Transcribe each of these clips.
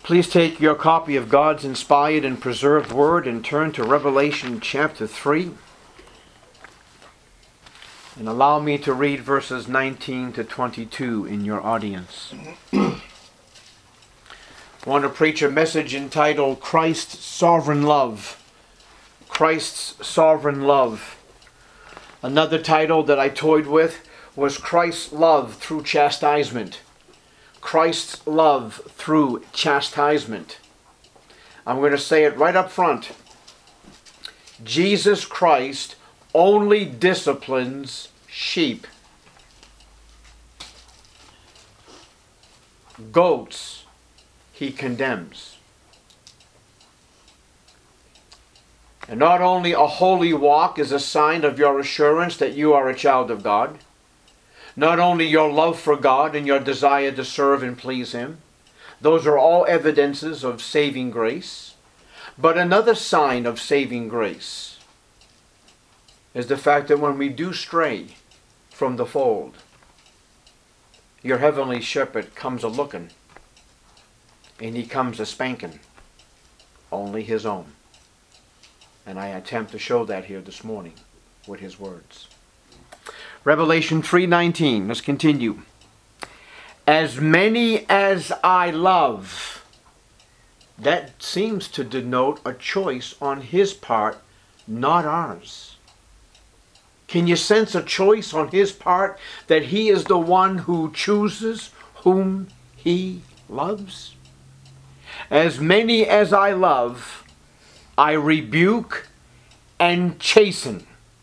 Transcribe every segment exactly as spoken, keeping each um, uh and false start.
Please take your copy of God's inspired and preserved Word and turn to Revelation chapter three. And allow me to read verses nineteen to twenty-two in your audience. I want to preach a message entitled Christ's Sovereign Love. Christ's Sovereign Love. Another title that I toyed with was Christ's Love Through Chastisement. Christ's love through chastisement. I'm going to say it right up front. Jesus Christ only disciplines sheep. Goats he condemns. And not only a holy walk is a sign of your assurance that you are a child of God, not only your love for God and your desire to serve and please Him. Those are all evidences of saving grace. But another sign of saving grace is the fact that when we do stray from the fold, your heavenly shepherd comes a-looking, and He comes a-spanking only His own. And I attempt to show that here this morning with His words. Revelation three nineteen. Let's continue. As many as I love. That seems to denote a choice on His part, not ours. Can you sense a choice on His part that He is the one who chooses whom He loves? As many as I love, I rebuke and chasten.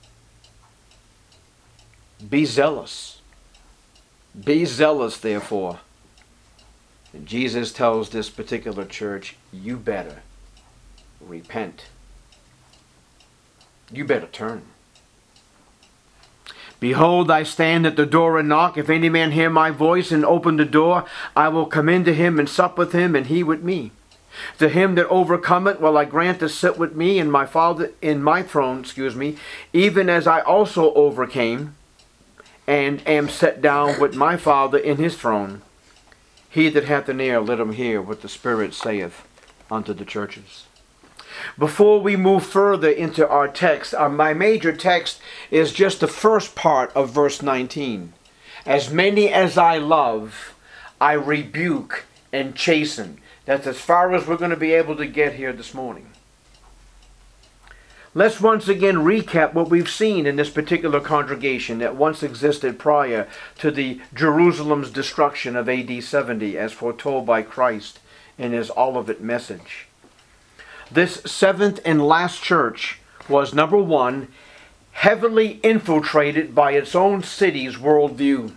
Be zealous. Be zealous, therefore. And Jesus tells this particular church, you better repent. You better turn. Behold, I stand at the door and knock. If any man hear my voice and open the door, I will come in to him and sup with him, and he with me. To him that overcometh will I grant to sit with me in my Father in my throne, excuse me, even as I also overcame and am set down with my Father in His throne. He that hath an ear, let him hear what the Spirit saith unto the churches. Before we move further into our text, uh, my major text is just the first part of verse nineteen. As many as I love, I rebuke and chasten. That's as far as we're going to be able to get here this morning. Let's once again recap what we've seen in this particular congregation that once existed prior to the Jerusalem's destruction of A D seventy as foretold by Christ in His Olivet message. This seventh and last church was, number one, heavily infiltrated by its own city's worldview.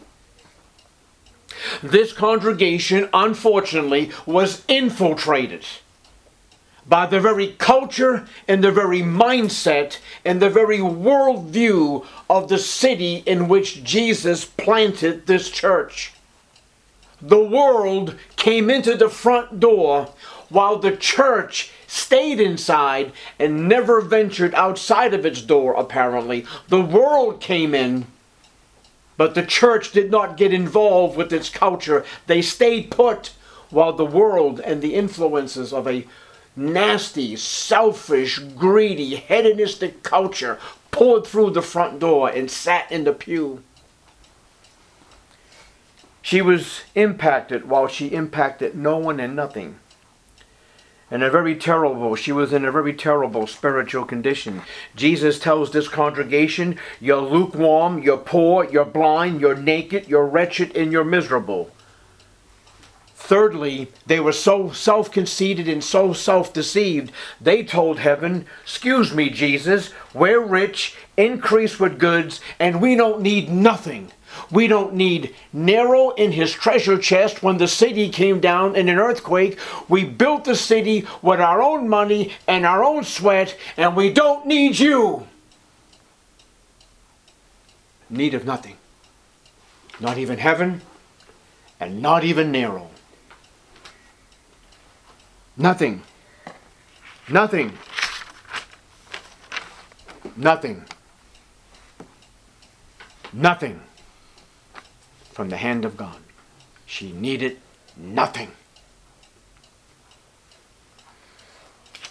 This congregation, unfortunately, was infiltrated by the very culture and the very mindset and the very worldview of the city in which Jesus planted this church. The world came into the front door while the church stayed inside and never ventured outside of its door, apparently. The world came in, but the church did not get involved with its culture. They stayed put while the world and the influences of a nasty, selfish, greedy, hedonistic culture poured through the front door and sat in the pew. She was impacted while she impacted no one and nothing. And a very terrible, she was in a very terrible spiritual condition. Jesus tells this congregation, you're lukewarm, you're poor, you're blind, you're naked, you're wretched, and you're miserable. Thirdly, they were so self-conceited and so self-deceived, they told heaven, excuse me, Jesus, we're rich, increased with goods, and we don't need nothing. We don't need Nero in his treasure chest when the city came down in an earthquake. We built the city with our own money and our own sweat, and we don't need you. Need of nothing. Not even heaven, and not even Nero. Nothing. Nothing. Nothing. Nothing from the hand of God. She needed nothing.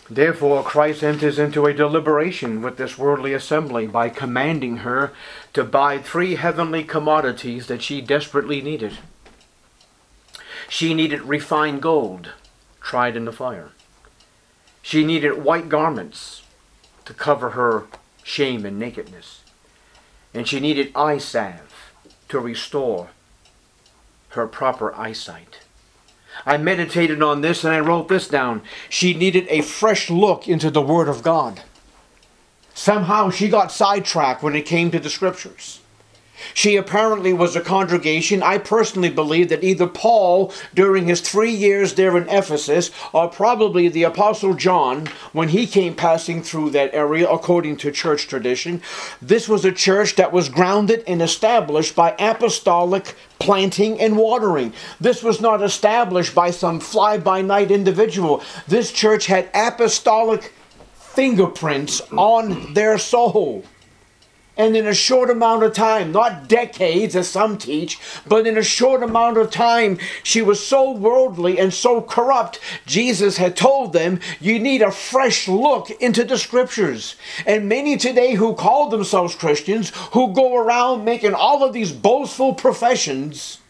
Therefore, Christ enters into a deliberation with this worldly assembly by commanding her to buy three heavenly commodities that she desperately needed. She needed refined gold, tried in the fire. She needed white garments to cover her shame and nakedness. And she needed eye salve to restore her proper eyesight. I meditated on this and I wrote this down. She needed a fresh look into the Word of God. Somehow she got sidetracked when it came to the Scriptures. She apparently was a congregation. I personally believe that either Paul, during his three years there in Ephesus, or probably the Apostle John, when he came passing through that area, according to church tradition, this was a church that was grounded and established by apostolic planting and watering. This was not established by some fly-by-night individual. This church had apostolic fingerprints on their soul. And in a short amount of time, not decades as some teach, but in a short amount of time, she was so worldly and so corrupt, Jesus had told them, you need a fresh look into the Scriptures. And many today who call themselves Christians, who go around making all of these boastful professions,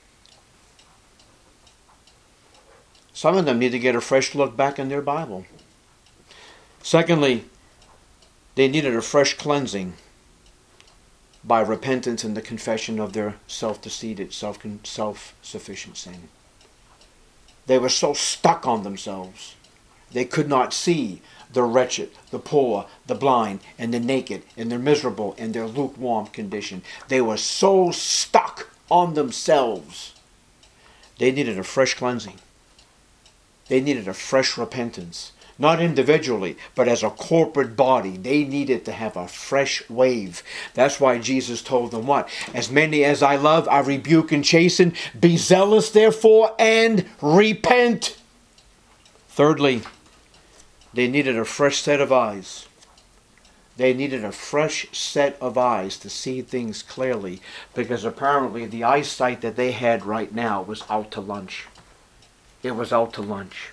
some of them need to get a fresh look back in their Bible. Secondly, they needed a fresh cleansing by repentance and the confession of their self-deceived, self, self-sufficient sin. They were so stuck on themselves. They could not see the wretched, the poor, the blind, and the naked, and their miserable, and their lukewarm condition. They were so stuck on themselves. They needed a fresh cleansing. They needed a fresh repentance. Not individually, but as a corporate body. They needed to have a fresh wave. That's why Jesus told them what? As many as I love, I rebuke and chasten. Be zealous, therefore, and repent. Thirdly, they needed a fresh set of eyes. They needed a fresh set of eyes to see things clearly, because apparently the eyesight that they had right now was out to lunch. It was out to lunch.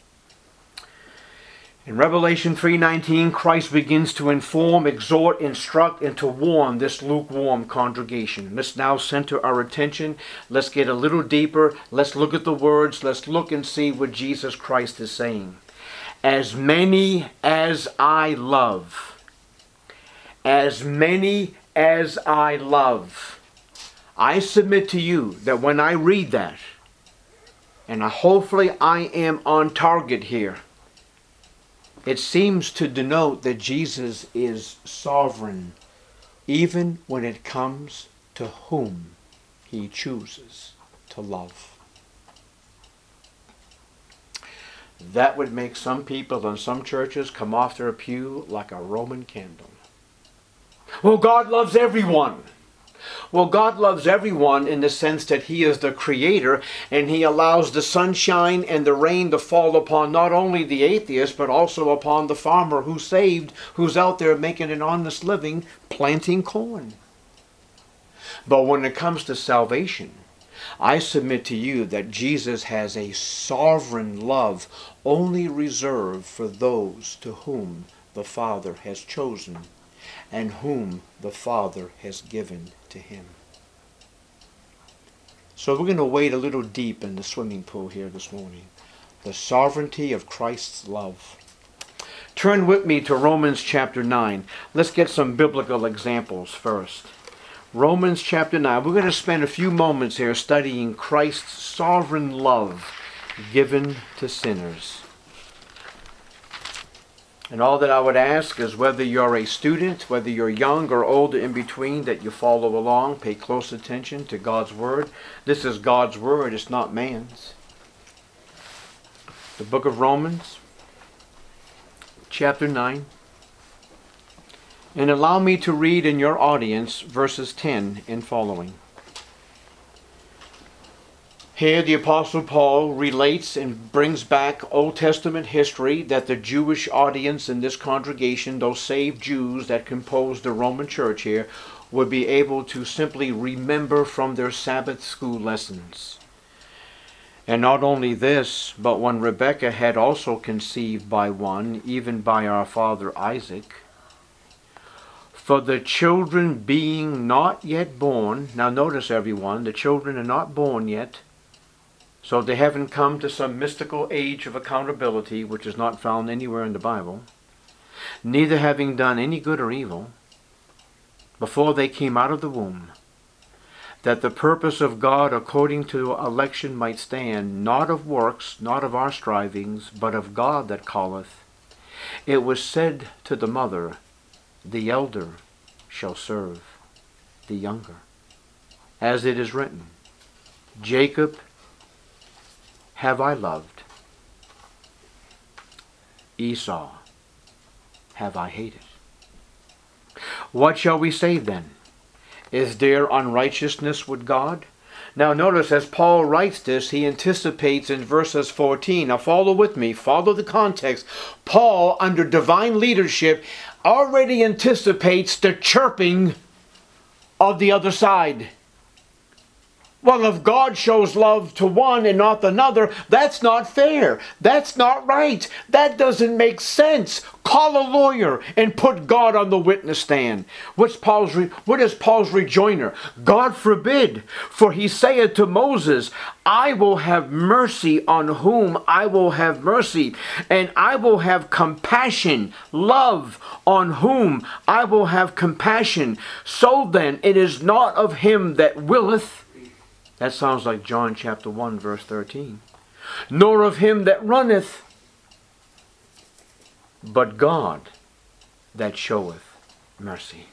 In Revelation three nineteen, Christ begins to inform, exhort, instruct, and to warn this lukewarm congregation. Let's now center our attention. Let's get a little deeper. Let's look at the words. Let's look and see what Jesus Christ is saying. As many as I love. As many as I love. I submit to you that when I read that, and hopefully I am on target here, it seems to denote that Jesus is sovereign, even when it comes to whom he chooses to love. That would make some people in some churches come off their pew like a Roman candle. Well, God loves everyone. Well, God loves everyone in the sense that he is the creator, and he allows the sunshine and the rain to fall upon not only the atheist, but also upon the farmer who's saved, who's out there making an honest living, planting corn. But when it comes to salvation, I submit to you that Jesus has a sovereign love only reserved for those to whom the Father has chosen and whom the Father has given to him. So we're going to wade a little deep in the swimming pool here this morning. The sovereignty of Christ's love. Turn with me to Romans chapter nine. Let's get some biblical examples first. Romans chapter nine. We're going to spend a few moments here studying Christ's sovereign love given to sinners. And all that I would ask is whether you're a student, whether you're young or older in between, that you follow along, pay close attention to God's Word. This is God's Word, it's not man's. The book of Romans, chapter nine. And allow me to read in your audience verses ten and following. Here the Apostle Paul relates and brings back Old Testament history that the Jewish audience in this congregation, those saved Jews that composed the Roman church here, would be able to simply remember from their Sabbath school lessons. And not only this, but when Rebekah had also conceived by one, even by our father Isaac, for the children being not yet born, now notice everyone, the children are not born yet, so they haven't come to some mystical age of accountability, which is not found anywhere in the Bible, neither having done any good or evil, before they came out of the womb, that the purpose of God according to election might stand, not of works, not of our strivings, but of God that calleth. It was said to the mother, the elder shall serve the younger. As it is written, Jacob have I loved, Esau have I hated. What shall we say then? Is there unrighteousness with God? Now notice, as Paul writes this, he anticipates in verses fourteen. Now follow with me, follow the context. Paul, under divine leadership, already anticipates the chirping of the other side. Well, if God shows love to one and not another, that's not fair. That's not right. That doesn't make sense. Call a lawyer and put God on the witness stand. What's Paul's re- what is Paul's rejoinder? God forbid, for he saith to Moses, I will have mercy on whom I will have mercy, and I will have compassion, love on whom I will have compassion. So then it is not of him that willeth, that sounds like John chapter one, verse thirteen. Nor of him that runneth, but God that showeth mercy.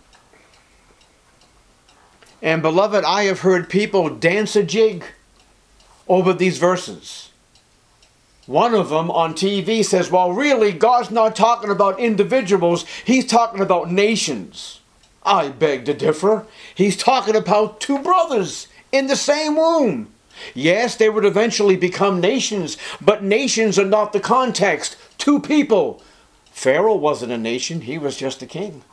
And beloved, I have heard people dance a jig over these verses. One of them on T V says, well, really, God's not talking about individuals. He's talking about nations. I beg to differ. He's talking about two brothers in the same womb. Yes, they would eventually become nations, but nations are not the context. Two people. Pharaoh wasn't a nation, he was just a king.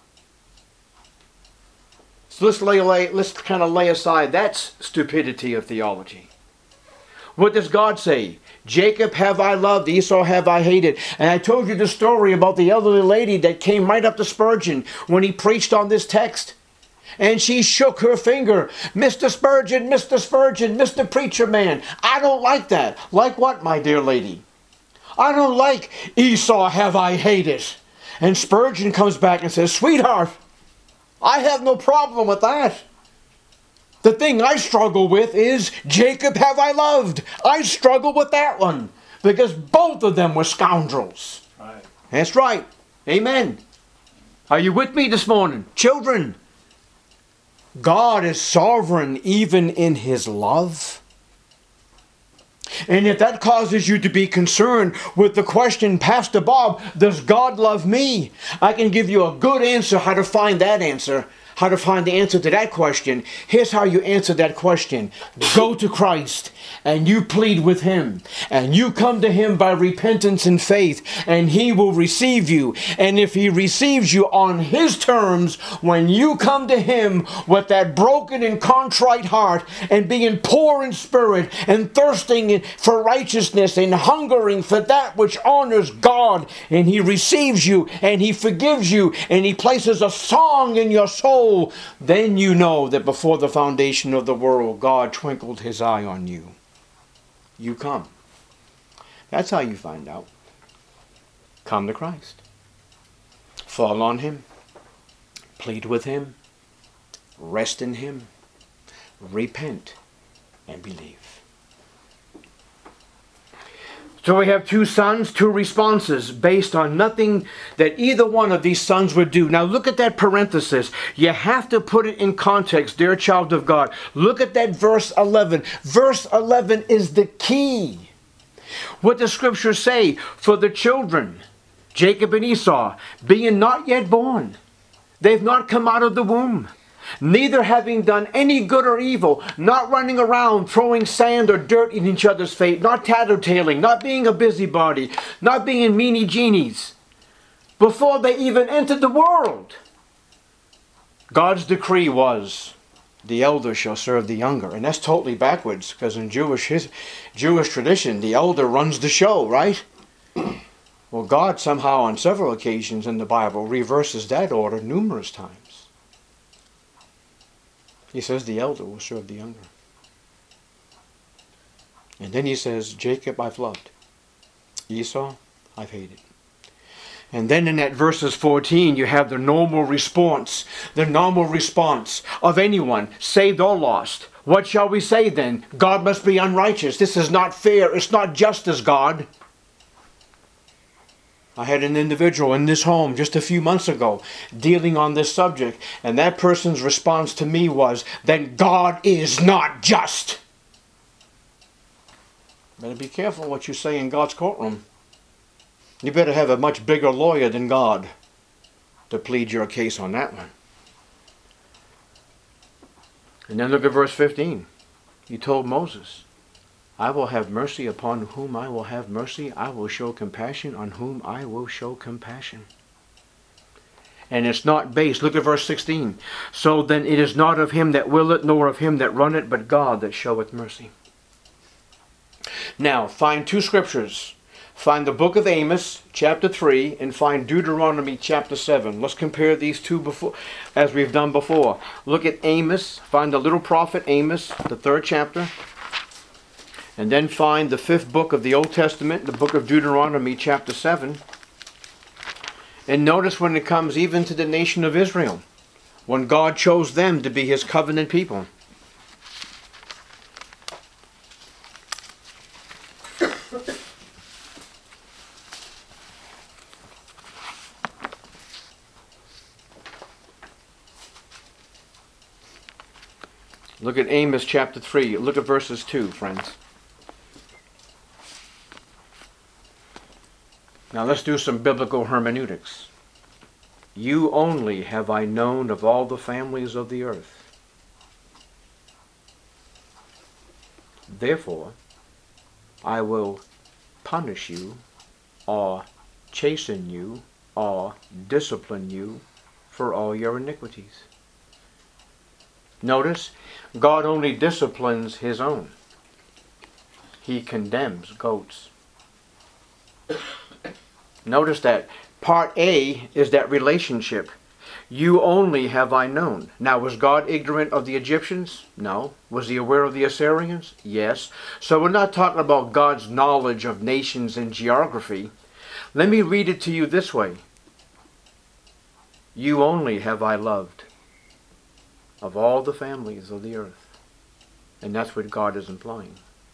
So let's lay, lay let's kind of lay aside that stupidity of theology. What does God say? Jacob have I loved, Esau have I hated. And I told you the story about the elderly lady that came right up to Spurgeon when he preached on this text. And she shook her finger. Mister Spurgeon, Mister Spurgeon, Mister Preacher Man. I don't like that. Like what, my dear lady? I don't like Esau have I hated. And Spurgeon comes back and says, sweetheart, I have no problem with that. The thing I struggle with is Jacob have I loved. I struggle with that one. Because both of them were scoundrels. Right. That's right. Amen. Are you with me this morning? Children, God is sovereign even in his love. And if that causes you to be concerned with the question, Pastor Bob, does God love me? I can give you a good answer how to find that answer. How to find the answer to that question. Here's how you answer that question. Go to Christ and you plead with him. And you come to him by repentance and faith. And he will receive you. And if he receives you on his terms, when you come to him with that broken and contrite heart and being poor in spirit and thirsting for righteousness and hungering for that which honors God, and he receives you and he forgives you and he places a song in your soul, then you know that before the foundation of the world, God twinkled his eye on you. You come. That's how you find out. Come to Christ. Fall on him. Plead with him. Rest in him. Repent and believe. So we have two sons, two responses based on nothing that either one of these sons would do. Now look at that parenthesis. You have to put it in context, dear child of God. Look at that verse eleven. Verse eleven is the key. What does Scripture say? For the children, Jacob and Esau, being not yet born, they've not come out of the womb. Neither having done any good or evil, not running around throwing sand or dirt in each other's face, not tattletaling, not being a busybody, not being meanie genies, before they even entered the world. God's decree was, the elder shall serve the younger. And that's totally backwards, because in Jewish his, Jewish tradition, the elder runs the show, right? Well, God somehow on several occasions in the Bible reverses that order numerous times. He says the elder will serve the younger. And then he says, Jacob I've loved, Esau I've hated. And then in that verses fourteen, you have the normal response, the normal response of anyone, saved or lost. What shall we say then? God must be unrighteous. This is not fair. It's not just as God. I had an individual in this home just a few months ago dealing on this subject, and that person's response to me was, then God is not just. Better be careful what you say in God's courtroom. You better have a much bigger lawyer than God to plead your case on that one. And then look at verse fifteen. He told Moses, I will have mercy upon whom I will have mercy. I will show compassion on whom I will show compassion. And it's not based. Look at verse sixteen. So then it is not of him that willeth, nor of him that runneth, but God that showeth mercy. Now, find two scriptures. Find the book of Amos, chapter three, and find Deuteronomy, chapter seven. Let's compare these two before, as we've done before. Look at Amos. Find the little prophet Amos, the third chapter. And then find the fifth book of the Old Testament, the book of Deuteronomy, chapter seven. And notice when it comes even to the nation of Israel, when God chose them to be his covenant people. Look at Amos chapter three. Look at verses two, friends. Now let's do some biblical hermeneutics. You only have I known of all the families of the earth. Therefore, I will punish you, or chasten you, or discipline you for all your iniquities. Notice, God only disciplines his own. He condemns goats. Notice that part A is that relationship. You only have I known. Now, was God ignorant of the Egyptians? No. Was he aware of the Assyrians? Yes. So we're not talking about God's knowledge of nations and geography. Let me read it to you this way. You only have I loved of all the families of the earth. And that's what God is implying.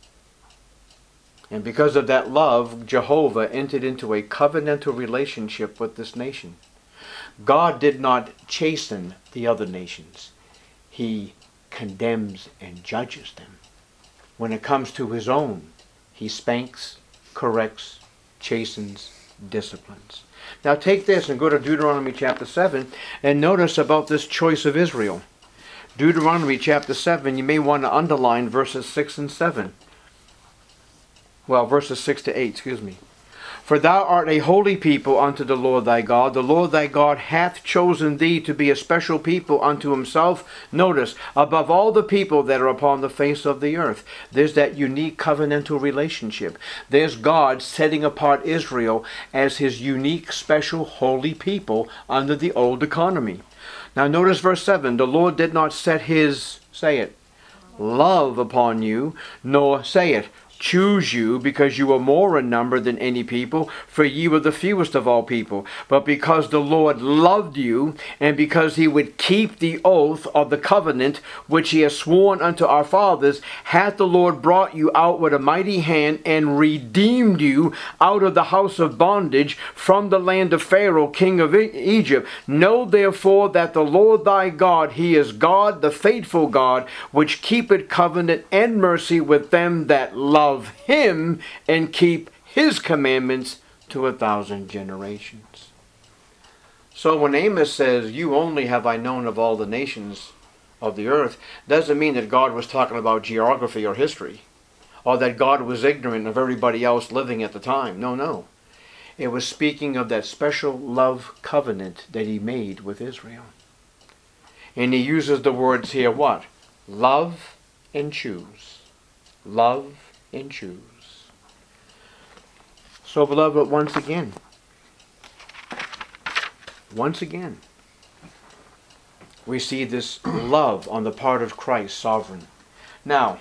And because of that love, Jehovah entered into a covenantal relationship with this nation. God did not chasten the other nations. He condemns and judges them. When it comes to his own, he spanks, corrects, chastens, disciplines. Now take this and go to Deuteronomy chapter seven and notice about this choice of Israel. Deuteronomy chapter seven, you may want to underline verses six and seven. Well, verses six to eight, excuse me. For thou art a holy people unto the Lord thy God. The Lord thy God hath chosen thee to be a special people unto himself. Notice, above all the people that are upon the face of the earth. There's that unique covenantal relationship. There's God setting apart Israel as his unique, special, holy people under the old economy. Now notice verse seven. The Lord did not set his, say it, love upon you, nor, say it, choose you, because you were more in number than any people, for ye were the fewest of all people. But because the Lord loved you, and because he would keep the oath of the covenant which he has sworn unto our fathers, hath the Lord brought you out with a mighty hand, and redeemed you out of the house of bondage from the land of Pharaoh, king of Egypt. Know therefore that the Lord thy God, he is God, the faithful God, which keepeth covenant and mercy with them that love him and keep his commandments to a thousand generations. So when Amos says, you only have I known of all the nations of the earth, doesn't mean that God was talking about geography or history, or that God was ignorant of everybody else living at the time. No, no. It was speaking of that special love covenant that he made with Israel. And he uses the words here, what? Love and choose. Love and choose. So, beloved, once again, once again, we see this love on the part of Christ sovereign. Now,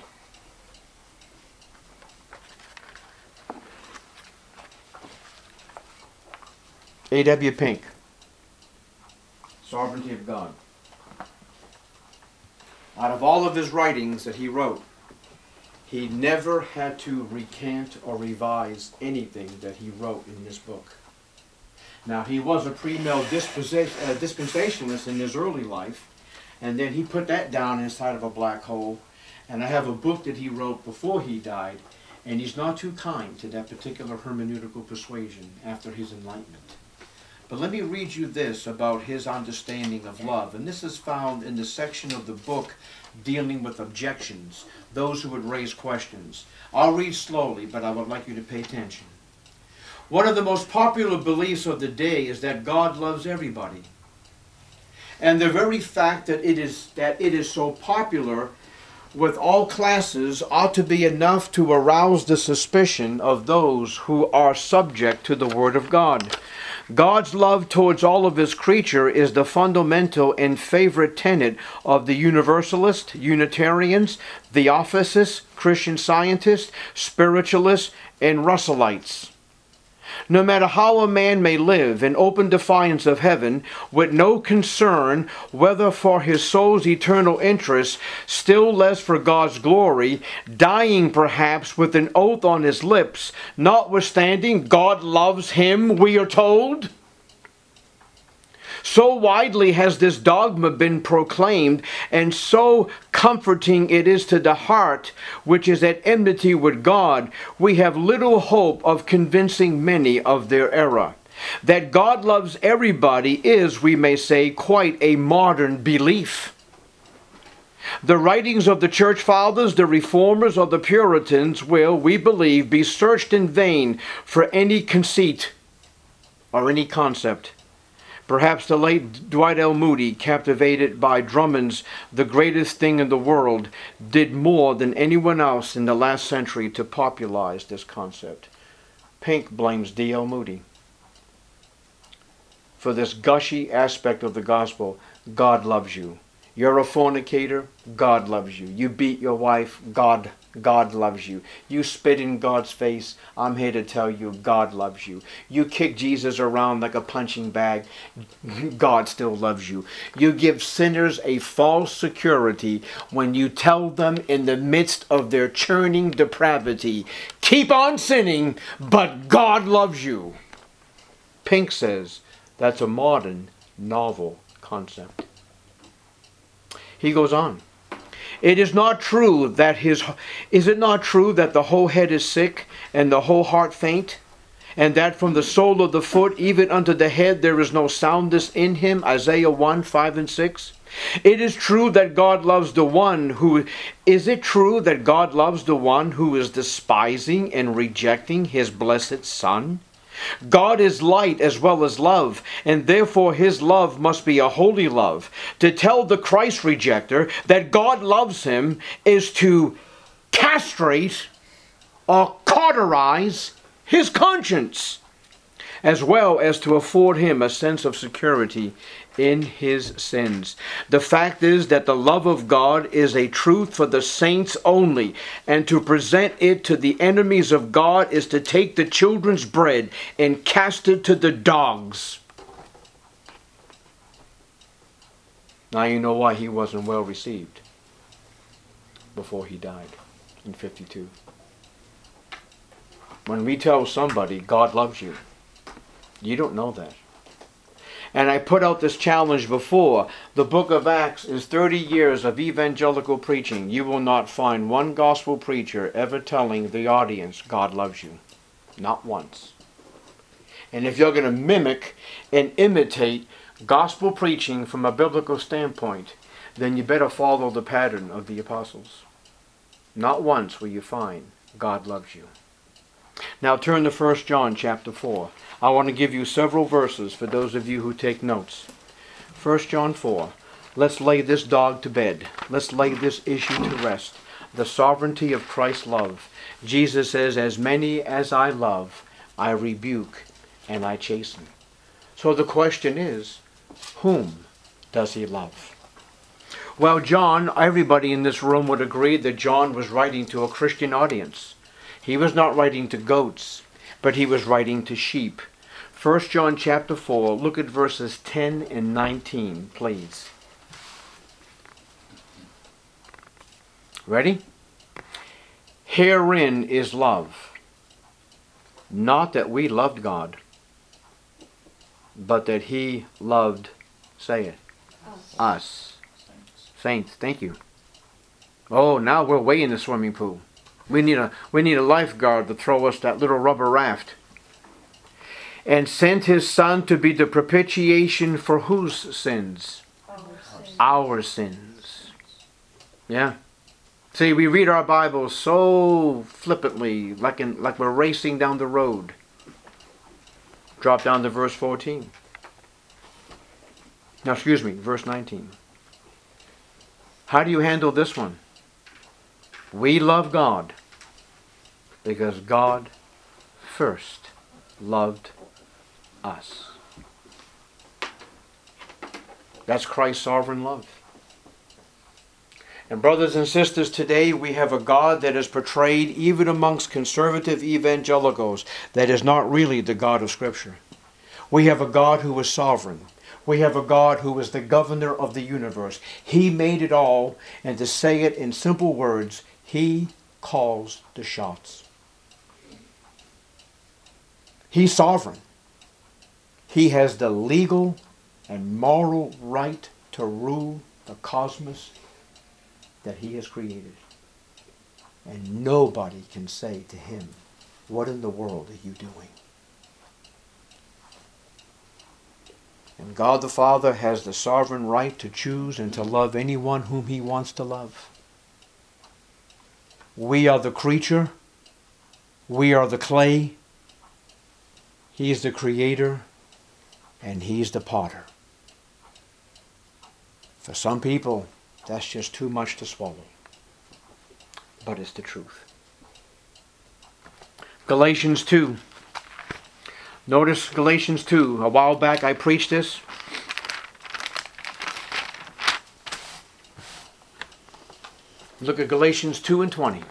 A W Pink, Sovereignty of God. Out of all of his writings that he wrote, he never had to recant or revise anything that he wrote in this book. Now, he was a pre-mill uh, dispensationalist in his early life, and then he put that down inside of a black hole. And I have a book that he wrote before he died, and he's not too kind to that particular hermeneutical persuasion after his enlightenment. But let me read you this about his understanding of love. And this is found in the section of the book dealing with objections, those who would raise questions. I'll read slowly, but I would like you to pay attention. One of the most popular beliefs of the day is that God loves everybody. And the very fact that it is, that it is so popular with all classes ought to be enough to arouse the suspicion of those who are subject to the Word of God. God's love towards all of his creature is the fundamental and favorite tenet of the Universalists, Unitarians, Theosophists, Christian Scientists, Spiritualists, and Russellites. No matter how a man may live in open defiance of heaven, with no concern whether for his soul's eternal interest, still less for God's glory, dying perhaps with an oath on his lips, notwithstanding God loves him, we are told. So widely has this dogma been proclaimed, and so comforting it is to the heart which is at enmity with God, we have little hope of convincing many of their error. That God loves everybody is, we may say, quite a modern belief. The writings of the Church Fathers, the Reformers, or the Puritans will, we believe, be searched in vain for any conceit or any concept. Perhaps the late Dwight L. Moody, captivated by Drummond's The Greatest Thing in the World, did more than anyone else in the last century to popularize this concept. Pink blames D L Moody for this gushy aspect of the gospel. God loves you. You're a fornicator, God loves you. You beat your wife, God God loves you. You spit in God's face, I'm here to tell you, God loves you. You kick Jesus around like a punching bag, God still loves you. You give sinners a false security when you tell them in the midst of their churning depravity, keep on sinning, but God loves you. Pink says that's a modern, novel concept. He goes on. It is not true that his, is it not true that the whole head is sick and the whole heart faint? And that from the sole of the foot even unto the head there is no soundness in him? Isaiah one, five and six. It is true that God loves the one who, is it true that God loves the one who is despising and rejecting his blessed Son? God is light as well as love, and therefore his love must be a holy love. To tell the Christ rejecter that God loves him is to castrate or cauterize his conscience, as well as to afford him a sense of security in his sins. The fact is that the love of God is a truth for the saints only, and to present it to the enemies of God is to take the children's bread and cast it to the dogs. Now you know why he wasn't well received before he died in fifty-two. When we tell somebody God loves you, you don't know that. And I put out this challenge before. The book of Acts is thirty years of evangelical preaching. You will not find one gospel preacher ever telling the audience God loves you. Not once. And if you're going to mimic and imitate gospel preaching from a biblical standpoint, then you better follow the pattern of the apostles. Not once will you find God loves you. Now turn to First John chapter four. I want to give you several verses for those of you who take notes. First John four. Let's lay this dog to bed. Let's lay this issue to rest. The sovereignty of Christ's love. Jesus says, as many as I love, I rebuke and I chasten. So the question is, whom does he love? Well, John, everybody in this room would agree that John was writing to a Christian audience. He was not writing to goats, but he was writing to sheep. First John chapter four, look at verses ten and nineteen, please. Ready? Herein is love, not that we loved God, but that he loved, say it, us. us. Saints, thank you. Oh, now we're way in the swimming pool. We need a we need a lifeguard to throw us that little rubber raft. And sent his Son to be the propitiation for whose sins? Our sins. Our sins. Yeah. See, we read our Bibles so flippantly, like in, like we're racing down the road. Drop down to verse fourteen. Now, excuse me, verse nineteen. How do you handle this one? We love God because God first loved us. That's Christ's sovereign love. And brothers and sisters, today we have a God that is portrayed even amongst conservative evangelicals that is not really the God of Scripture. We have a God who is sovereign. We have a God who is the governor of the universe. He made it all, and to say it in simple words, he calls the shots. He's sovereign. He has the legal and moral right to rule the cosmos that he has created. And nobody can say to him, what in the world are you doing? And God the Father has the sovereign right to choose and to love anyone whom he wants to love. We are the creature. We are the clay. He is the creator. And he's the potter. For some people, that's just too much to swallow. But it's the truth. Galatians two. Notice Galatians two. A while back I preached this. Look at Galatians two and twenty.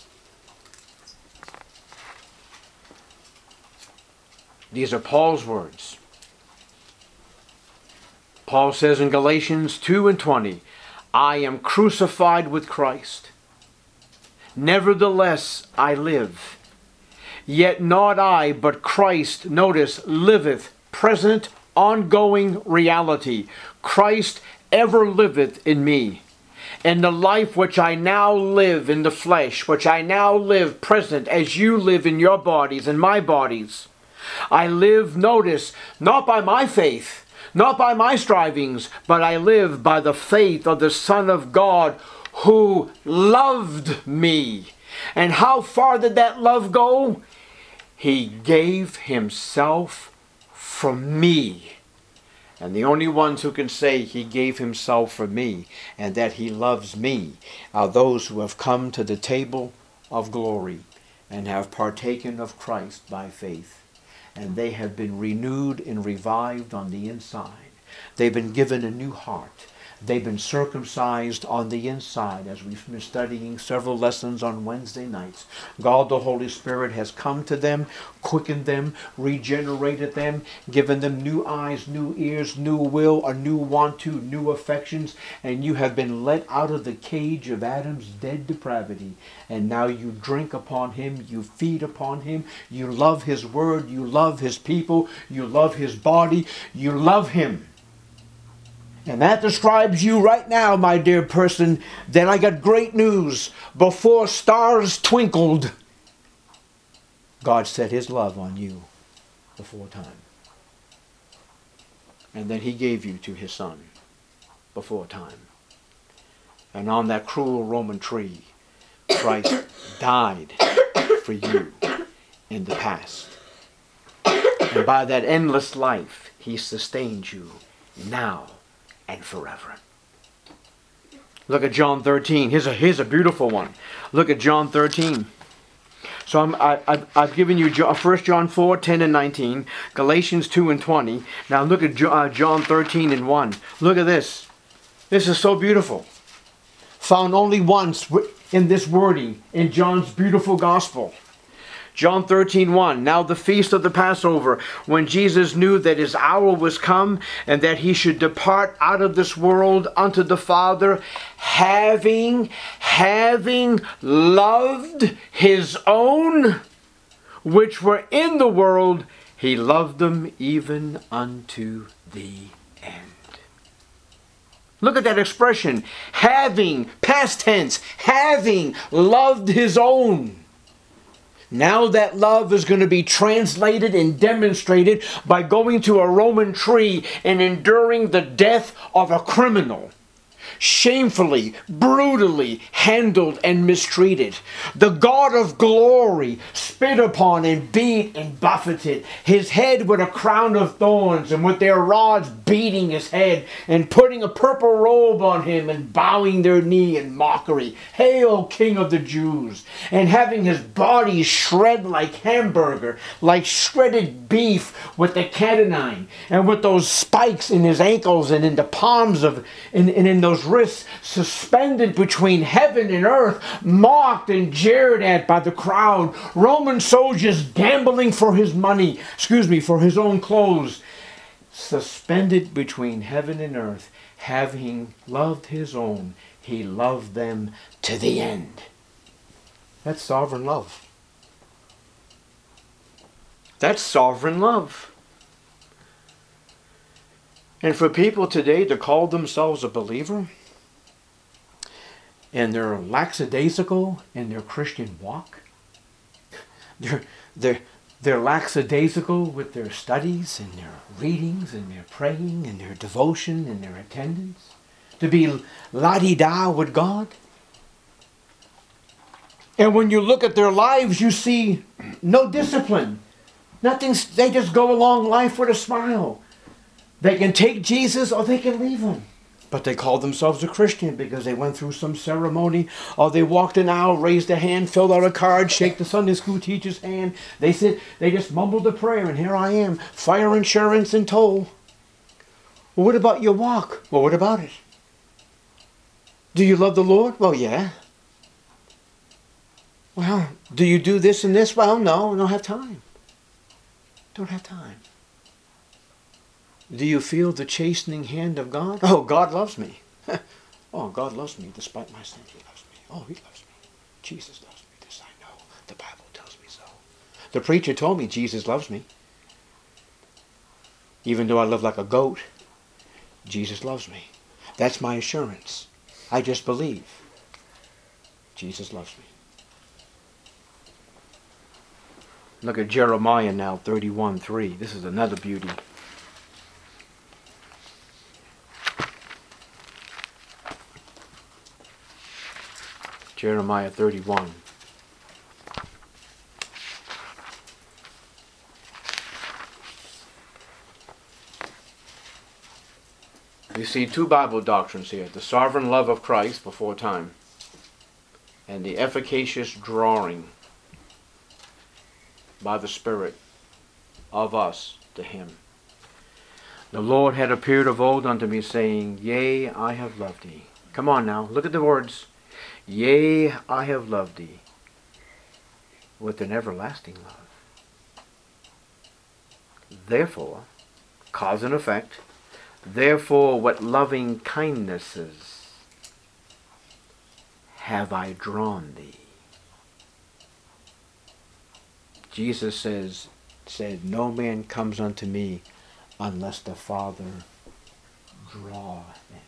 These are Paul's words. Paul says in Galatians two and twenty, I am crucified with Christ. Nevertheless I live. Yet not I, but Christ, notice, liveth, present, ongoing reality. Christ ever liveth in me. And the life which I now live in the flesh, which I now live present as you live in your bodies and my bodies, I live, notice, not by my faith, not by my strivings, but I live by the faith of the Son of God who loved me. And how far did that love go? He gave himself for me. And the only ones who can say he gave himself for me and that he loves me are those who have come to the table of glory and have partaken of Christ by faith. And they have been renewed and revived on the inside. They've been given a new heart. They've been circumcised on the inside, as we've been studying several lessons on Wednesday nights. God the Holy Spirit has come to them, quickened them, regenerated them, given them new eyes, new ears, new will, a new want to, new affections, and you have been let out of the cage of Adam's dead depravity. And now you drink upon him, you feed upon him, you love his word, you love his people, you love his body, you love him. And that describes you right now, my dear person. Then I got great news. Before stars twinkled, God set his love on you before time. And then he gave you to his Son before time. And on that cruel Roman tree, Christ died for you in the past. And by that endless life, he sustains you now and forever. Look at John thirteen. Here's a, here's a beautiful one. Look at John thirteen. So I'm, I, I've, I've given you First John four, ten and nineteen, Galatians two and twenty. Now look at uh, John thirteen and one. Look at this. This is so beautiful. Found only once in this wording in John's beautiful gospel. John thirteen, one. Now the feast of the Passover, when Jesus knew that his hour was come, and that he should depart out of this world unto the Father, having, having loved his own, which were in the world, he loved them even unto the end. Look at that expression. Having, past tense, having loved his own. Now that love is going to be translated and demonstrated by going to a Roman tree and enduring the death of a criminal. Shamefully, brutally handled and mistreated. The God of glory spit upon and beat and buffeted. His head with a crown of thorns, and with their rods beating his head and putting a purple robe on him and bowing their knee in mockery. Hail, King of the Jews! And having his body shred like hamburger, like shredded beef, with the catiline and with those spikes in his ankles and in the palms of and, and in those wrists, suspended between heaven and earth, mocked and jeered at by the crowd, Roman soldiers gambling for his money, excuse me, for his own clothes, suspended between heaven and earth, having loved his own, he loved them to the end. That's sovereign love. That's sovereign love. And for people today to call themselves a believer, and they're lackadaisical in their Christian walk, they're, they're, they're lackadaisical with their studies and their readings and their praying and their devotion and their attendance, to be la-di-da with God. And when you look at their lives, you see no discipline. Nothing. They just go along life with a smile. They can take Jesus or they can leave him. But they call themselves a Christian because they went through some ceremony, or they walked an aisle, raised a hand, filled out a card, shake the Sunday school teacher's hand. They said, they just mumbled a prayer, and here I am, fire insurance and toll. Well, what about your walk? Well, what about it? Do you love the Lord? Well, yeah. Well, do you do this and this? Well, no, I don't have time. Don't have time. Do you feel the chastening hand of God? Oh, God loves me. Oh, God loves me despite my sin. He loves me. Oh, he loves me. Jesus loves me. This I know. The Bible tells me so. The preacher told me Jesus loves me. Even though I live like a goat, Jesus loves me. That's my assurance. I just believe. Jesus loves me. Look at Jeremiah now, thirty-one three. This is another beauty. Jeremiah thirty-one. We see two Bible doctrines here. The sovereign love of Christ before time, and the efficacious drawing by the Spirit of us to him. The Lord had appeared of old unto me, saying, Yea, I have loved thee. Come on now, look at the words. Yea, I have loved thee with an everlasting love. Therefore, cause and effect, therefore what loving kindnesses have I drawn thee. Jesus says, said, No man comes unto me unless the Father draw him.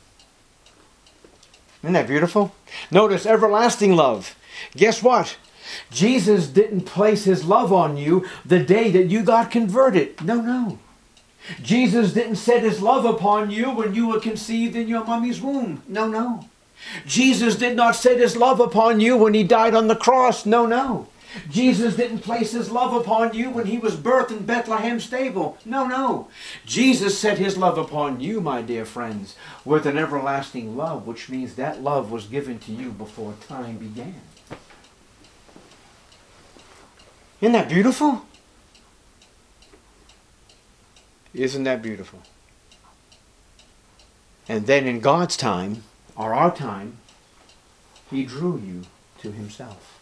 Isn't that beautiful? Notice everlasting love. Guess what? Jesus didn't place his love on you the day that you got converted. No, no. Jesus didn't set his love upon you when you were conceived in your mommy's womb. No, no. Jesus did not set his love upon you when he died on the cross. No, no. Jesus didn't place his love upon you when he was birthed in Bethlehem stable. No, no. Jesus set his love upon you, my dear friends, with an everlasting love, which means that love was given to you before time began. Isn't that beautiful? Isn't that beautiful? And then in God's time, or our time, he drew you to himself.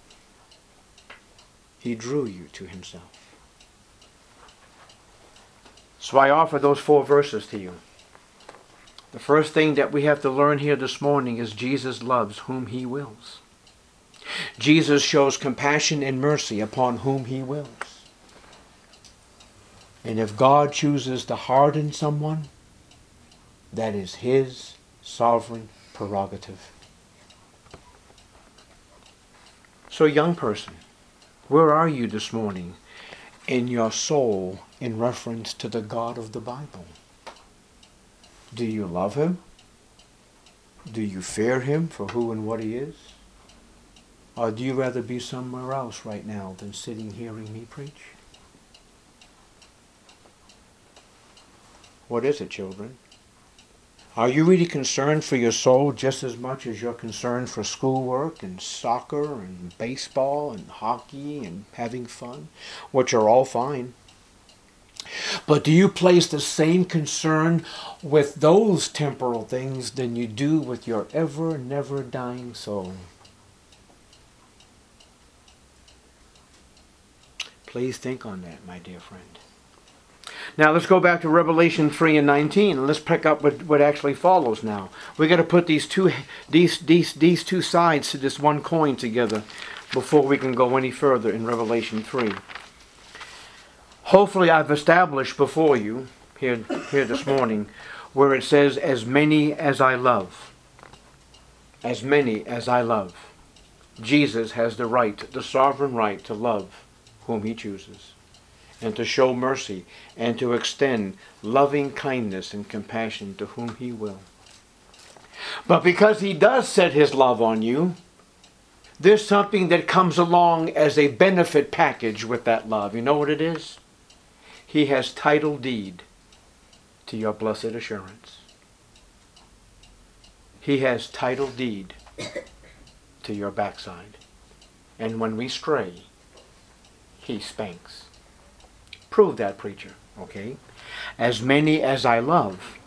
He drew you to himself. So I offer those four verses to you. The first thing that we have to learn here this morning is Jesus loves whom he wills. Jesus shows compassion and mercy upon whom he wills. And if God chooses to harden someone, that is his sovereign prerogative. So, young person, where are you this morning in your soul in reference to the God of the Bible? Do you love him? Do you fear him for who and what he is? Or do you rather be somewhere else right now than sitting hearing me preach? What is it, children? Are you really concerned for your soul just as much as you're concerned for schoolwork and soccer and baseball and hockey and having fun, which are all fine? But do you place the same concern with those temporal things than you do with your ever, never dying soul? Please think on that, my dear friend. Now let's go back to Revelation three and nineteen, and let's pick up what, what actually follows now. We've got to put these two, these, these, these two sides to this one coin together before we can go any further in Revelation three. Hopefully I've established before you here, here this morning where it says, as many as I love. As many as I love. Jesus has the right, the sovereign right to love whom he chooses, and to show mercy, and to extend loving kindness and compassion to whom he will. But because he does set his love on you, there's something that comes along as a benefit package with that love. You know what it is? He has title deed to your blessed assurance. He has title deed to your backside. And when we stray, he spanks. Prove that, preacher. Okay? As many as I love,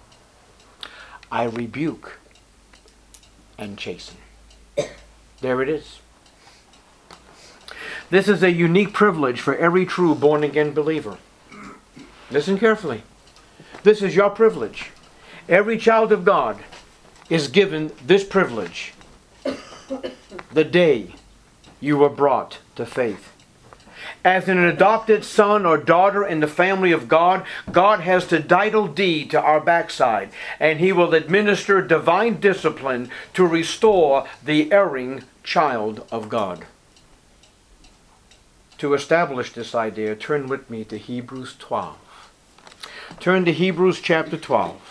I rebuke and chasten. There it is. This is a unique privilege for every true born-again believer. Listen carefully. This is your privilege. Every child of God is given this privilege the day you were brought to faith. As an adopted son or daughter in the family of God, God has the title deed to our backside, and he will administer divine discipline to restore the erring child of God. To establish this idea, turn with me to Hebrews twelve. Turn to Hebrews chapter twelve.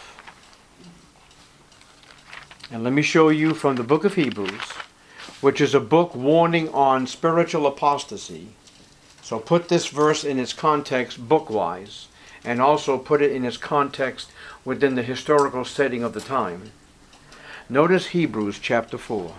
And let me show you from the book of Hebrews, which is a book warning on spiritual apostasy. So put this verse in its context book-wise, and also put it in its context within the historical setting of the time. Notice Hebrews chapter four.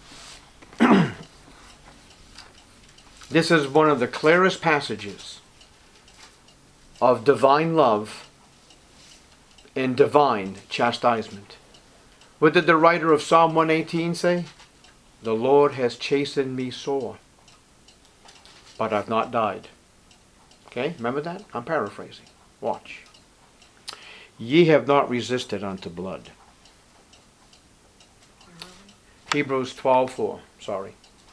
This is one of the clearest passages of divine love and divine chastisement. What did the writer of Psalm one eighteen say? The Lord has chastened me sore, but I've not died. Okay, remember that? I'm paraphrasing. Watch. Ye have not resisted unto blood. Hebrews twelve four. Sorry.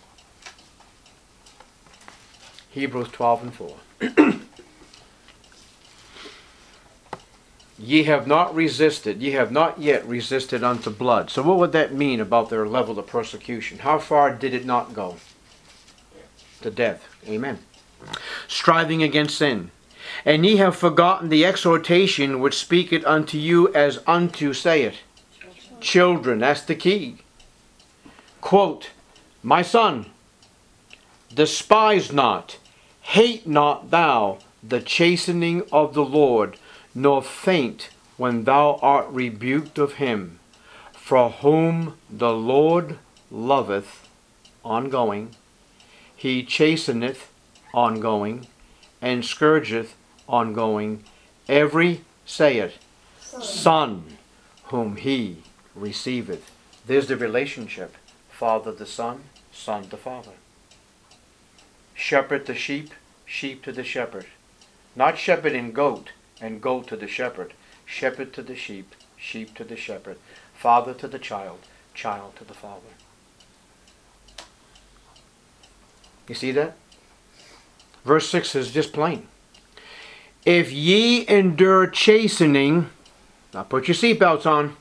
Hebrews twelve and four. Ye have not resisted, ye have not yet resisted unto blood. So what would that mean about their level of persecution? How far did it not go? To death. Amen. Striving against sin. And ye have forgotten the exhortation which speaketh unto you as unto, say it, children. Children. That's the key. Quote, my son, Despise not, hate not thou the chastening of the Lord, nor faint when thou art rebuked of him. For whom the Lord loveth, ongoing, he chasteneth, ongoing, and scourgeth, ongoing, every, say it, son, son whom he receiveth. There's the relationship. Father to son, son to father. Shepherd to sheep, sheep to the shepherd. Not shepherd and goat, and goat to the shepherd. Shepherd to the sheep, sheep to the shepherd. Father to the child, child to the father. You see that? Verse six is just plain. If ye endure chastening, now put your seatbelts on.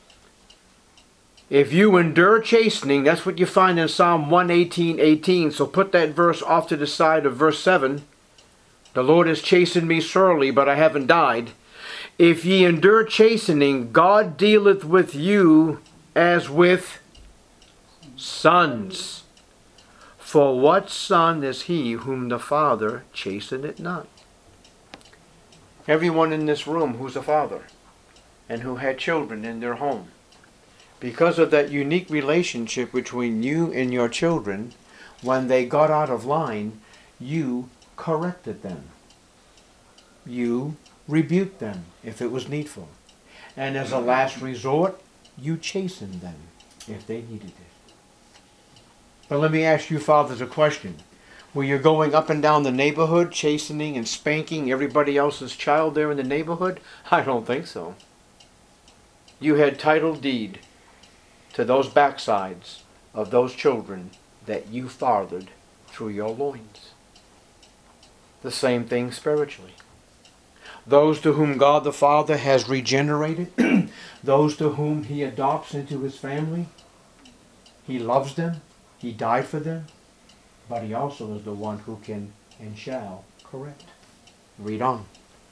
If you endure chastening, that's what you find in Psalm one eighteen eighteen. So put that verse off to the side of verse seven. The Lord has chastened me sorely, but I haven't died. If ye endure chastening, God dealeth with you as with sons. For what son is he whom the Father chasteneth not? Everyone in this room who's a father and who had children in their home, because of that unique relationship between you and your children, when they got out of line, you corrected them. You rebuked them if it was needful. And as a last resort, you chastened them if they needed it. But let me ask you fathers a question. Were you going up and down the neighborhood, chastening and spanking everybody else's child there in the neighborhood? I don't think so. You had title deed to those backsides of those children that you fathered through your loins. The same thing spiritually. Those to whom God the Father has regenerated, those to whom he adopts into his family, he loves them, he died for them, but he also is the one who can and shall correct. Read on.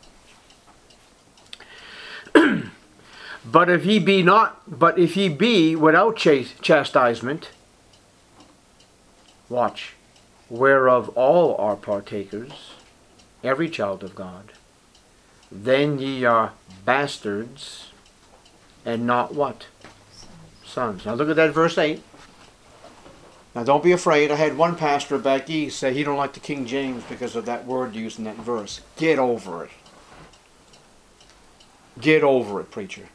But if he be not, but if he be without chas- chastisement, watch, whereof all are partakers, every child of God, then ye are bastards, and not what? Sons. Now look at that verse eight. Now don't be afraid. I had one pastor back east say he don't like the King James because of that word used in that verse. Get over it. Get over it, preacher.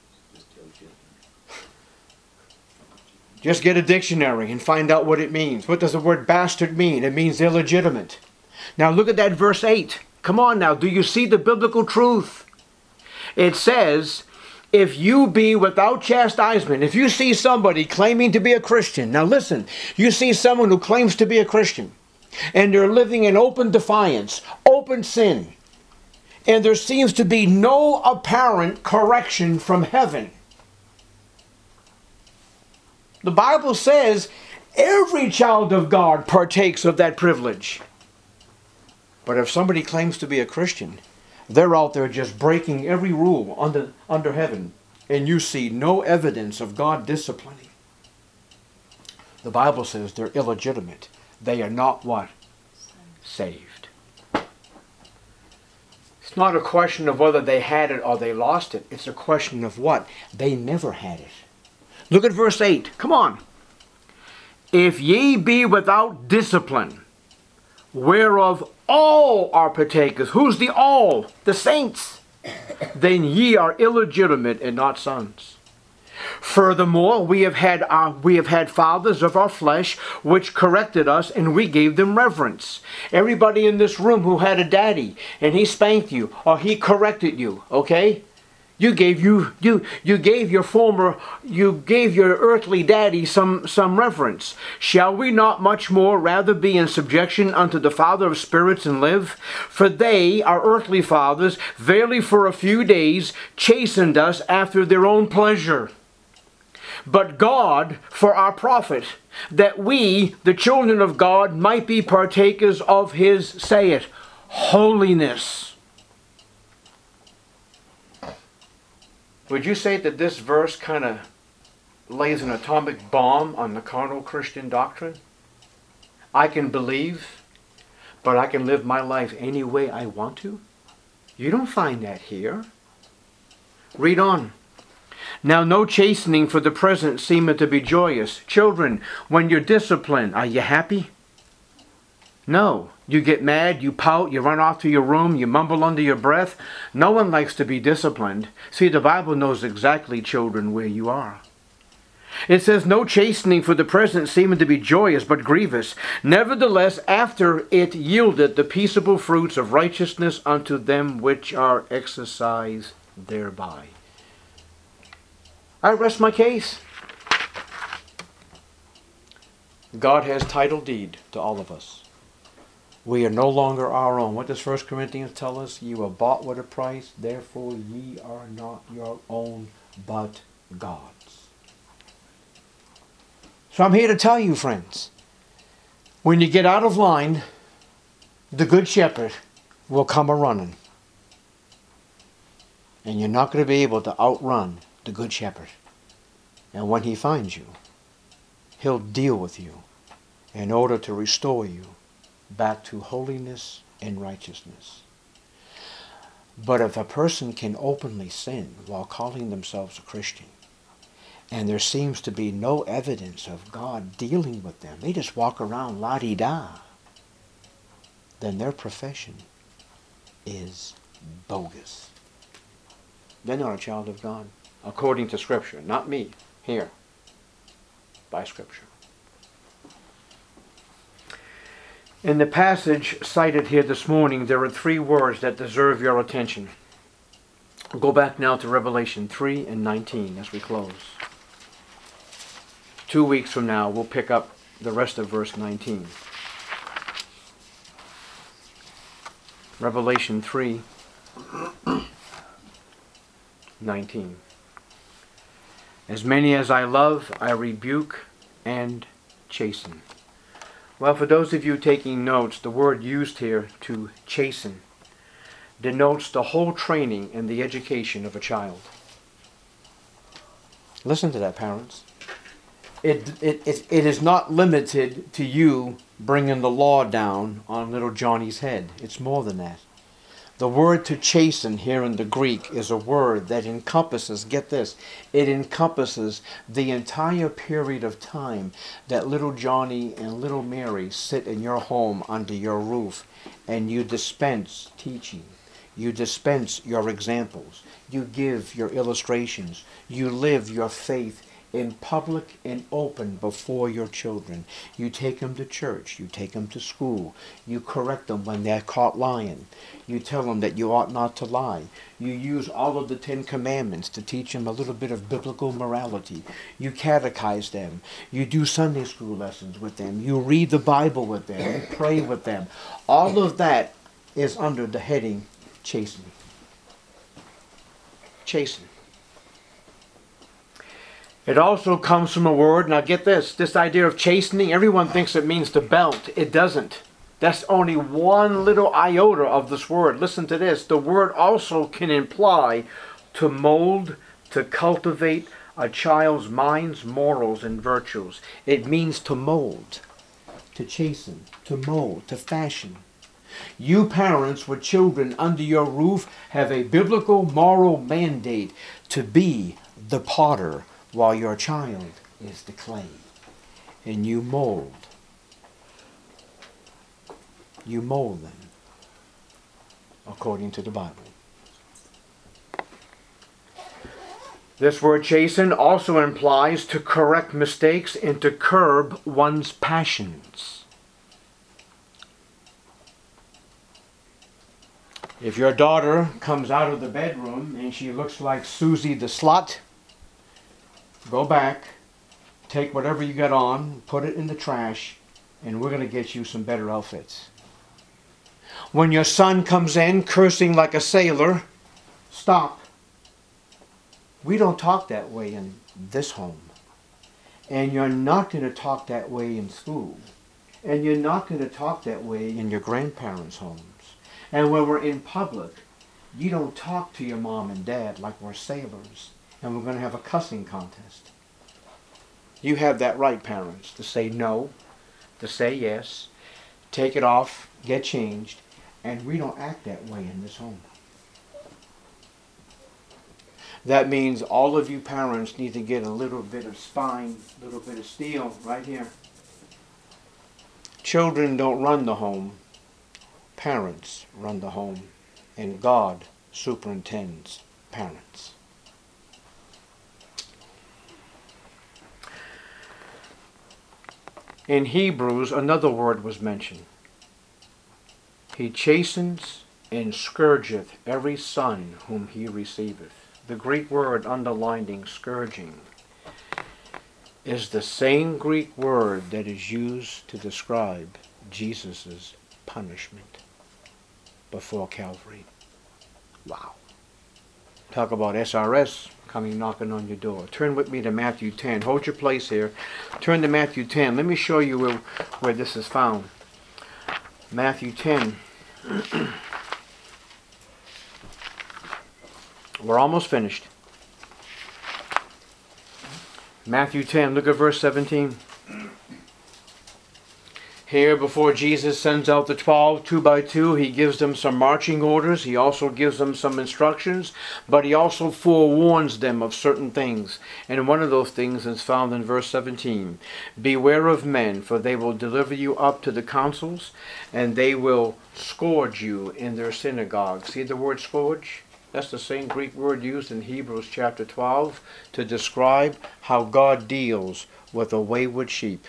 Just get a dictionary and find out what it means. What does the word bastard mean? It means illegitimate. Now look at that verse eight. Come on now, do you see the biblical truth? It says, if you be without chastisement, if you see somebody claiming to be a Christian, now listen, you see someone who claims to be a Christian, and they're living in open defiance, open sin, and there seems to be no apparent correction from heaven. The Bible says every child of God partakes of that privilege. But if somebody claims to be a Christian, they're out there just breaking every rule under, under heaven, and you see no evidence of God disciplining. The Bible says they're illegitimate. They are not what? Saved. It's not a question of whether they had it or they lost it. It's a question of what? They never had it. Look at verse eight. Come on. If ye be without discipline, whereof all are partakers. Who's the all? The saints. Then ye are illegitimate and not sons. Furthermore, we have had our, we have had fathers of our flesh which corrected us, and we gave them reverence. Everybody in this room who had a daddy and he spanked you or he corrected you, okay? You gave you you you gave your former you gave your earthly daddy some some reverence. Shall we not much more rather be in subjection unto the Father of spirits and live? For they, our earthly fathers, verily for a few days chastened us after their own pleasure. But God for our profit, that we, the children of God, might be partakers of his, say it, holiness. Would you say that this verse kind of lays an atomic bomb on the carnal Christian doctrine? I can believe, but I can live my life any way I want to? You don't find that here. Read on. Now no chastening for the present seemeth to be joyous. Children, when you're disciplined, are you happy? No. You get mad, you pout, you run off to your room, you mumble under your breath. No one likes to be disciplined. See, the Bible knows exactly, children, where you are. It says, no chastening for the present seemeth to be joyous, but grievous. Nevertheless, after it yieldeth the peaceable fruits of righteousness unto them which are exercised thereby. I rest my case. God has title deed to all of us. We are no longer our own. What does First Corinthians tell us? You are bought with a price, therefore ye are not your own, but God's. So I'm here to tell you, friends, when you get out of line, the Good Shepherd will come a-running. And you're not going to be able to outrun the Good Shepherd. And when he finds you, he'll deal with you in order to restore you back to holiness and righteousness. But if a person can openly sin while calling themselves a Christian, and there seems to be no evidence of God dealing with them, they just walk around la-di-da, then their profession is bogus. They're not a child of God, according to Scripture. Not me, here, by Scripture. In the passage cited here this morning, there are three words that deserve your attention. Go back now to Revelation three and nineteen as we close. Two weeks from now, we'll pick up the rest of verse nineteen. Revelation three, nineteen. As many as I love, I rebuke and chasten. Well, for those of you taking notes, the word used here, to chasten, denotes the whole training and the education of a child. Listen to that, parents. It, it, it, it is not limited to you bringing the law down on little Johnny's head. It's more than that. The word to chasten here in the Greek is a word that encompasses, get this, it encompasses the entire period of time that little Johnny and little Mary sit in your home under your roof, and you dispense teaching. You dispense your examples. You give your illustrations. You live your faith in public and open before your children. You take them to church. You take them to school. You correct them when they're caught lying. You tell them that you ought not to lie. You use all of the Ten Commandments to teach them a little bit of biblical morality. You catechize them. You do Sunday school lessons with them. You read the Bible with them. You pray with them. All of that is under the heading chastening. Chasten. It also comes from a word, now get this, this idea of chastening, everyone thinks it means to belt. It doesn't. That's only one little iota of this word. Listen to this. The word also can imply to mold, to cultivate a child's minds, morals, and virtues. It means to mold, to chasten, to mold, to fashion. You parents with children under your roof have a biblical moral mandate to be the potter while your child is the clay. And you mold. You mold them according to the Bible. This word chasten also implies to correct mistakes and to curb one's passions. If your daughter comes out of the bedroom and she looks like Susie the slut, go back, take whatever you got on, put it in the trash, and we're going to get you some better outfits. When your son comes in cursing like a sailor, stop. We don't talk that way in this home. And you're not going to talk that way in school. And you're not going to talk that way in your grandparents' homes. And when we're in public, you don't talk to your mom and dad like we're sailors and we're going to have a cussing contest. You have that right, parents, to say no, to say yes, take it off, get changed, and we don't act that way in this home. That means all of you parents need to get a little bit of spine, a little bit of steel right here. Children don't run the home. Parents run the home. And God superintends parents. In Hebrews, another word was mentioned. He chastens and scourgeth every son whom he receiveth. The Greek word underlining scourging is the same Greek word that is used to describe Jesus' punishment before Calvary. Wow. Talk about S R S coming knocking on your door. Turn with me to Matthew ten. Hold your place here. Turn to Matthew ten. Let me show you where, where this is found. Matthew ten. We're almost finished. Matthew ten, look at verse seventeen. Here, before Jesus sends out the twelve, two by two, he gives them some marching orders. He also gives them some instructions, but he also forewarns them of certain things. And one of those things is found in verse seventeen. Beware of men, for they will deliver you up to the councils, and they will scourge you in their synagogues. See the word scourge? That's the same Greek word used in Hebrews chapter twelve to describe how God deals with a wayward sheep.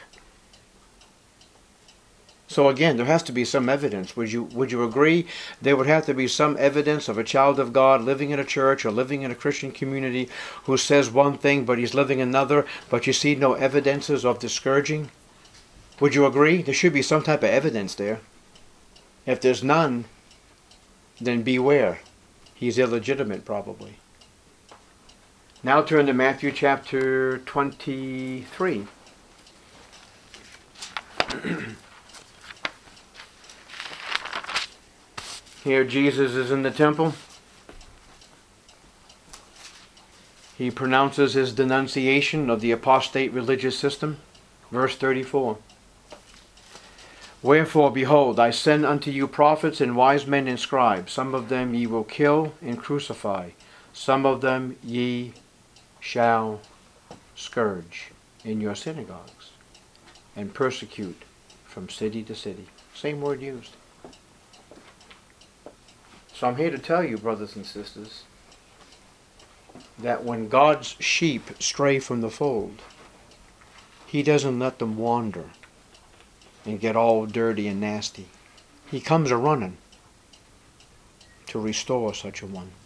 So again, there has to be some evidence. Would you would you agree? There would have to be some evidence of a child of God living in a church or living in a Christian community who says one thing but he's living another, but you see no evidences of discouraging? Would you agree? There should be some type of evidence there. If there's none, then beware. He's illegitimate probably. Now turn to Matthew chapter twenty-three. Here Jesus is in the temple. He pronounces his denunciation of the apostate religious system. Verse thirty-four. Wherefore, behold, I send unto you prophets and wise men and scribes. Some of them ye will kill and crucify. Some of them ye shall scourge in your synagogues and persecute from city to city. Same word used. So I'm here to tell you, brothers and sisters, that when God's sheep stray from the fold, he doesn't let them wander and get all dirty and nasty. He comes a-running to restore such a one.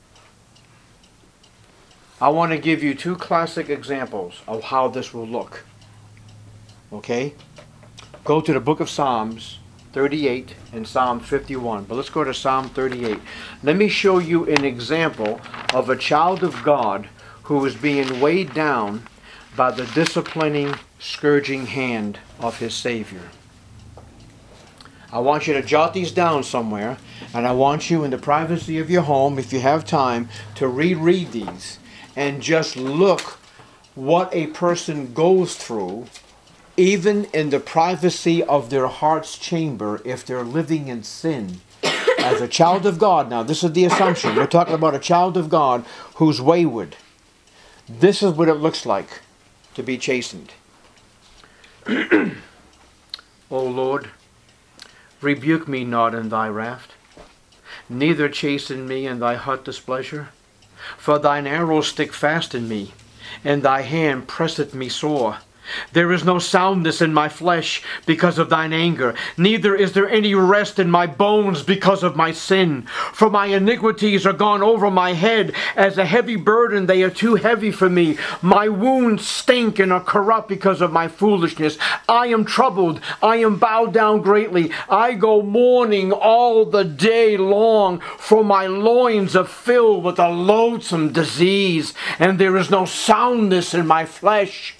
I want to give you two classic examples of how this will look. Okay? Go to the book of Psalms thirty-eight and Psalm fifty-one. But let's go to Psalm thirty-eight. Let me show you an example of a child of God who is being weighed down by the disciplining, scourging hand of his Savior. I want you to jot these down somewhere, and I want you in the privacy of your home, if you have time, to reread these and just look what a person goes through even in the privacy of their heart's chamber, if they're living in sin. As a child of God, now this is the assumption, we're talking about a child of God who's wayward. This is what it looks like to be chastened. O Lord, rebuke me not in thy wrath, neither chasten me in thy hot displeasure. For thine arrows stick fast in me, and thy hand presseth me sore. There is no soundness in my flesh because of thine anger, neither is there any rest in my bones because of my sin. For my iniquities are gone over my head, as a heavy burden they are too heavy for me. My wounds stink and are corrupt because of my foolishness. I am troubled, I am bowed down greatly. I go mourning all the day long, for my loins are filled with a loathsome disease, and there is no soundness in my flesh.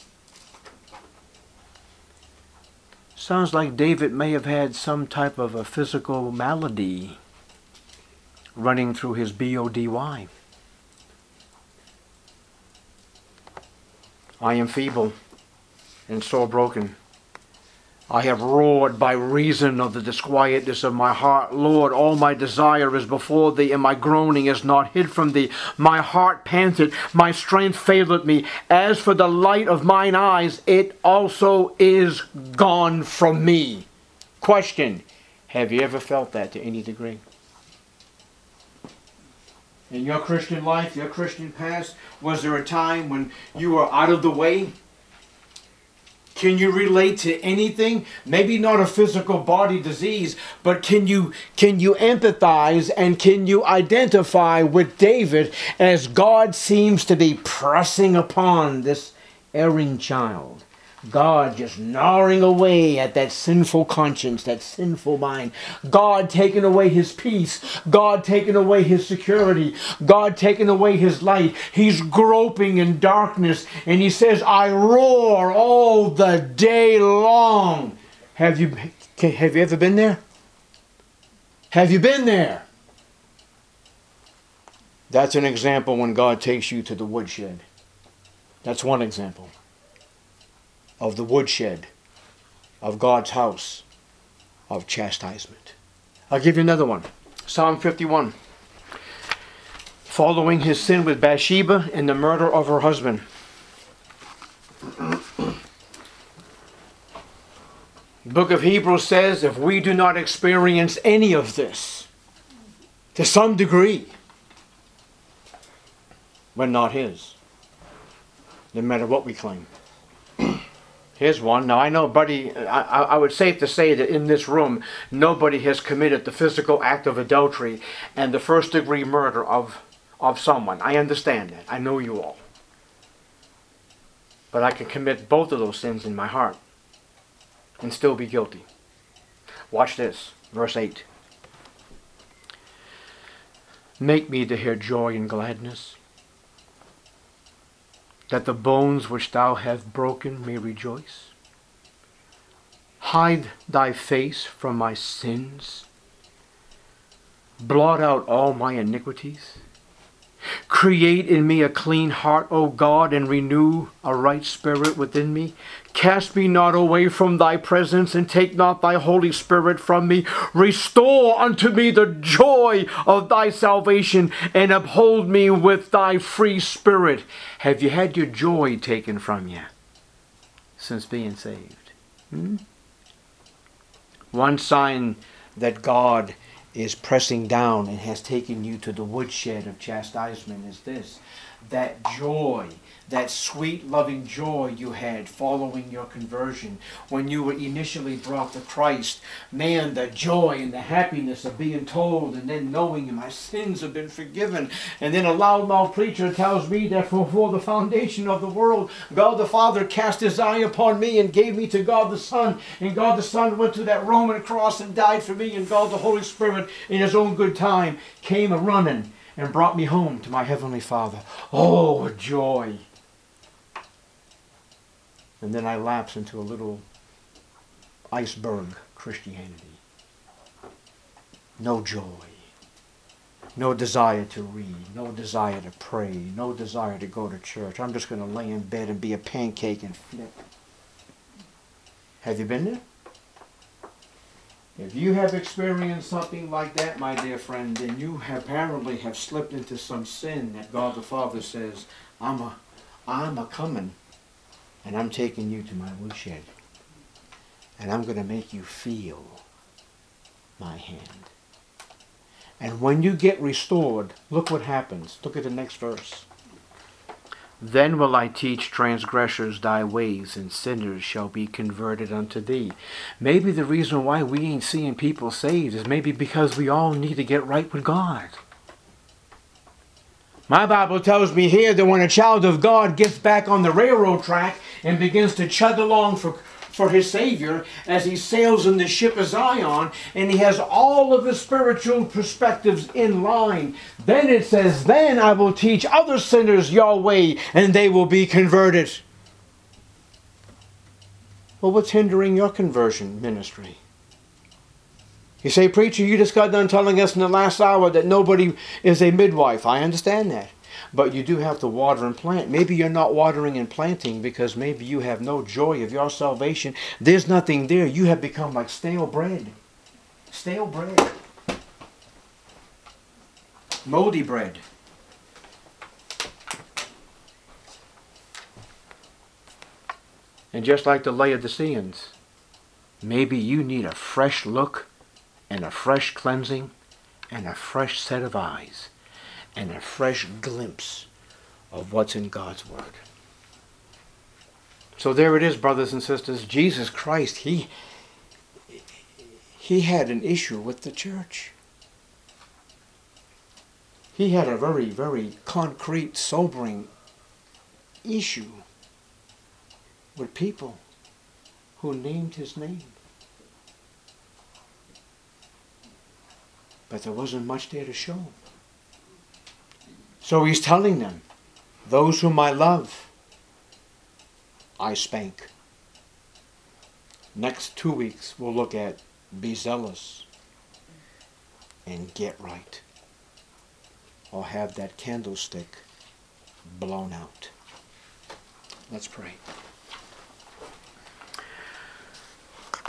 Sounds like David may have had some type of a physical malady running through his body. I am feeble and sore broken. I have roared by reason of the disquietness of my heart. Lord, all my desire is before thee, and my groaning is not hid from thee. My heart panted, my strength faileth me. As for the light of mine eyes, it also is gone from me. Question, have you ever felt that to any degree? In your Christian life, your Christian past, was there a time when you were out of the way? Can you relate to anything? Maybe not a physical body disease, but can you can you empathize and can you identify with David as God seems to be pressing upon this erring child? God just gnawing away at that sinful conscience, that sinful mind. God taking away his peace. God taking away his security. God taking away his light. He's groping in darkness. And he says, I roar all the day long. Have you, have you ever been there? Have you been there? That's an example when God takes you to the woodshed. That's one example of the woodshed, of God's house, of chastisement. I'll give you another one. Psalm fifty-one. Following his sin with Bathsheba and the murder of her husband. The book of Hebrews says if we do not experience any of this, to some degree, we're not his. No matter what we claim. Here's one. Now I know, buddy, I, I would safe to say that in this room, nobody has committed the physical act of adultery and the first degree murder of, of someone. I understand that. I know you all. But I can commit both of those sins in my heart and still be guilty. Watch this. Verse eight. Make me to hear joy and gladness, that the bones which thou hast broken may rejoice. Hide thy face from my sins. Blot out all my iniquities. Create in me a clean heart, O God, and renew a right spirit within me. Cast me not away from thy presence, and take not thy Holy Spirit from me. Restore unto me the joy of thy salvation, and uphold me with thy free spirit. Have you had your joy taken from you since being saved? Hmm? One sign that God is pressing down and has taken you to the woodshed of chastisement is this. That joy, that sweet loving joy you had following your conversion when you were initially brought to Christ. Man, the joy and the happiness of being told and then knowing my sins have been forgiven. And then a loudmouth preacher tells me that before the foundation of the world, God the Father cast his eye upon me and gave me to God the Son. And God the Son went to that Roman cross and died for me. And God the Holy Spirit in his own good time came a-running and brought me home to my Heavenly Father. Oh, joy. And then I lapse into a little iceberg Christianity. No joy. No desire to read. No desire to pray. No desire to go to church. I'm just going to lay in bed and be a pancake and flip. Have you been there? If you have experienced something like that, my dear friend, then you apparently have slipped into some sin that God the Father says, I'm a, I'm a coming, and I'm taking you to my woodshed, and I'm going to make you feel my hand. And when you get restored, look what happens. Look at the next verse. Then will I teach transgressors thy ways, and sinners shall be converted unto thee. Maybe the reason why we ain't seeing people saved is maybe because we all need to get right with God. My Bible tells me here that when a child of God gets back on the railroad track and begins to chug along for for his Savior as he sails in the ship of Zion and he has all of his spiritual perspectives in line, then it says, then I will teach other sinners your way and they will be converted. Well, what's hindering your conversion ministry? You say, preacher, you just got done telling us in the last hour that nobody is a midwife. I understand that. But you do have to water and plant. Maybe you're not watering and planting because maybe you have no joy of your salvation. There's nothing there. You have become like stale bread. Stale bread. Moldy bread. And just like the Laodiceans, maybe you need a fresh look and a fresh cleansing and a fresh set of eyes and a fresh glimpse of what's in God's Word. So there it is, brothers and sisters. Jesus Christ, he, he had an issue with the church. He had a very, very concrete, sobering issue with people who named his name. But there wasn't much there to show. So he's telling them, those whom I love, I spank. Next two weeks we'll look at be zealous and get right, or have that candlestick blown out. Let's pray.